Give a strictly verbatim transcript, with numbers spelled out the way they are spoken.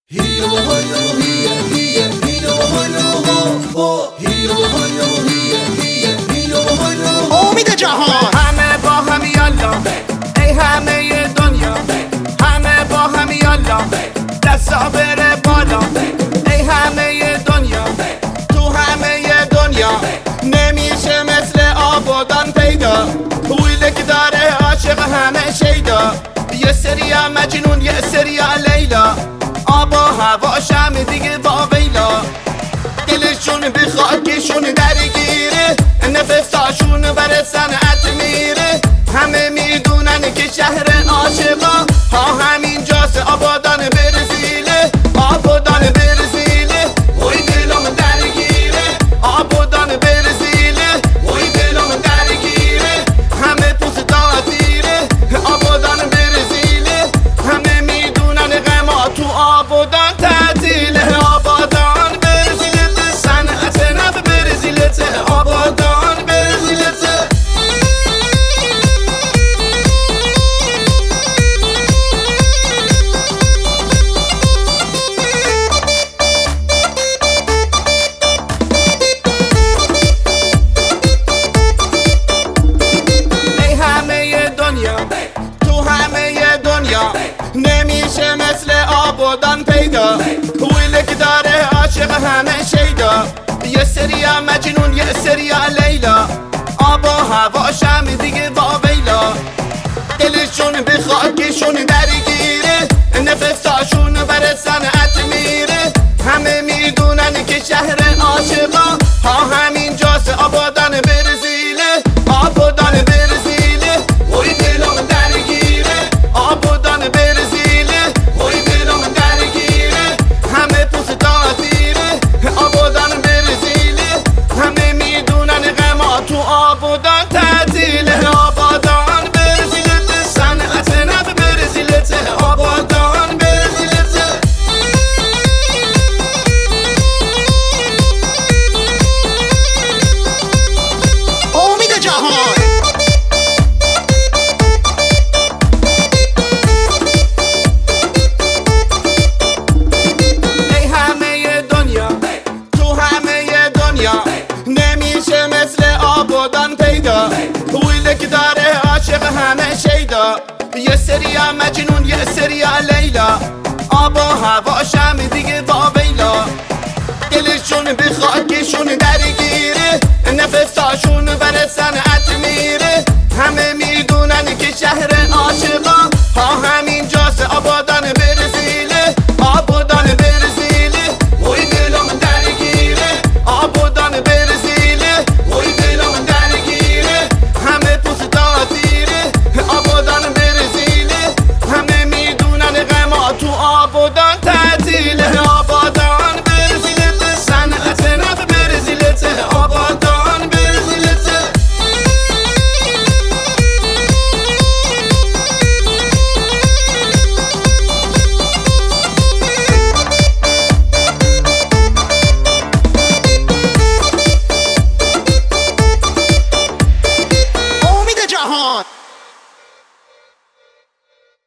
امید جهان همه با هم یالا ای همه دنیا، همه با هم یالا دستا بره بالا ای همه دنیا، تو همه دنیا نمیشه مثل آبادان پیدا، ویله که داره عاشق همه شیدا، یه سریا مجنون یه سریا لیلا، آب و هواشم دیگه با ویلا، دلشون به خاکشون درگیره، نفساشون بر صنعت میره، همه میدونن که شهر عاشقا ها همینجاست، آبادان برزیله، آبادان برزیله، وی دلم درگیره، آبادان برزیله، وی دلم درگیره، همه پوست داتیره، آبادان برزیله، همه میدونن غما تو آبادان تعطیله، آبادان برزیله صنعت نف برزیله، آبادان برزیله. تو همه دنیا نمیشه مثل آبادان پیدا، ویله که داره عاشق همه شیدا، یه سریا مجنون یه سریا لیلا، آب و هواشم دیگه با ویلا، دلشون به خاکشون درگیره، نفساشون بر صنعت میره، همه میدونن که شهر عاشقا ها همینجاست، آبادان برزیله، آبادان برزیله، وی دلم درگیره، آبادان برزیله، وی دلم درگیره، همه پوست داتیره، آبادان برزیله، همه میدونن غما تو آبادان تعطیله، آبادان برزیله صنعت نف برزیله، آبادان برزیله. امید جهان ای همه دنیا تو همه دنیا نمیشه مثل آبادان پیدا، ویله که داره عاشق همه شیدا، یه سریا مجنون یه سریا لیلا، آب و هواشم دیگه با ویلا، دلشون به خاکشون در